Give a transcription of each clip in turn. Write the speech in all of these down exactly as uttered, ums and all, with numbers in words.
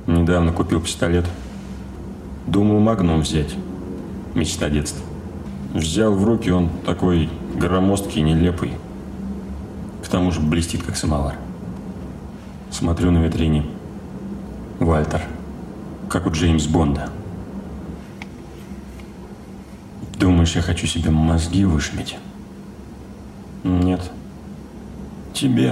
Недавно купил пистолет. Думал магнум взять. Мечта детства. Взял в руки, он такой громоздкий, нелепый. К тому же блестит, как самовар. Смотрю на витрине. Вальтер. Как у Джеймс Бонда. Думаешь, я хочу себе мозги вышибить? Нет. Тебе.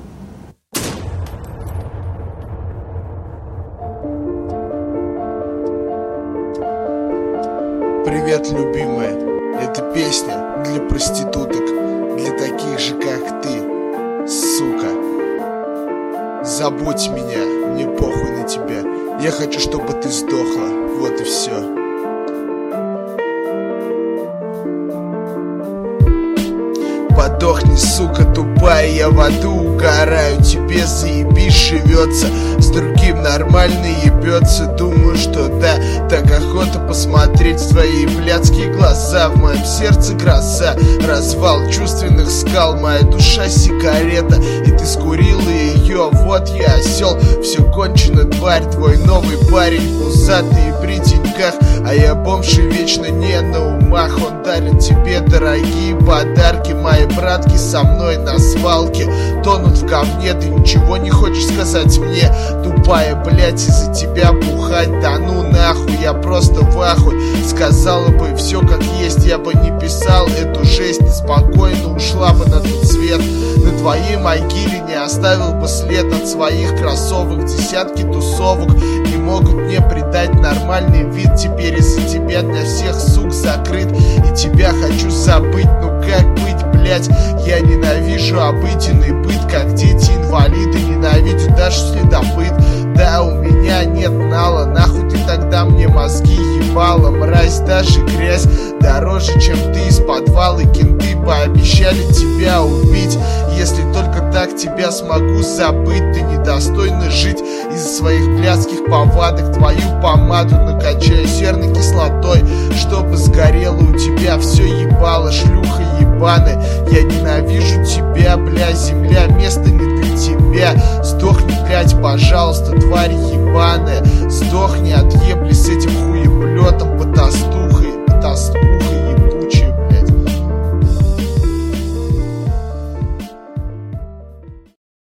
Привет, любимая. Это песня для проституток, для таких же, как ты, сука. Забудь меня, мне похуй на тебя. Я хочу, чтобы ты сдохла, вот и все. Подохни, сука тупая, я в аду угораю. Тебе заебись живется, с другим нормально ебется. Думаю, что да, так охота посмотреть в твои блядские глаза. В моем сердце гроза, развал чувственных скал. Моя душа сигарета, и ты скурила ее. Вот я осел, все кончено, тварь. Твой новый парень пузатый и при деньгах, а я бомж и вечно не на умах. Он дарит тебе дорогие подарки. Мои братки со мной на свалке тонут в говне. Ты ничего не хочешь сказать мне, тупая, блять, из-за тебя бухать. Да ну нахуй, я просто в ахуе. Сказала бы все как есть, я бы не писал эту жесть. Неспокойно ушла бы на тот свет. На твоей могиле не оставил бы след от своих кроссовок. Десятки тусовок не могут мне придать нормальный вид. Теперь из-за тебя для всех сук закрыт, и тебя хочу забыть. Ну как быть, блять? Я ненавижу обыденный быт, как дети-инвалиды ненавидят даже следопыт. Да, у меня нет нала, нахуй ты тогда мне мозги ебала. Мразь, даже грязь дороже, чем ты из подвала. Кенты пообещали тебя убить. Если только так тебя смогу забыть. Ты недостойна жить из-за своих блядских повадок. Твою помаду накачаю серной кислотой, чтобы сгорело у тебя все ебало. Шлюха ебаная, я ненавижу тебя, бля. Земля, место не для тебя. Сдохни, блядь, пожалуйста, тварь ебаная. Сдохни от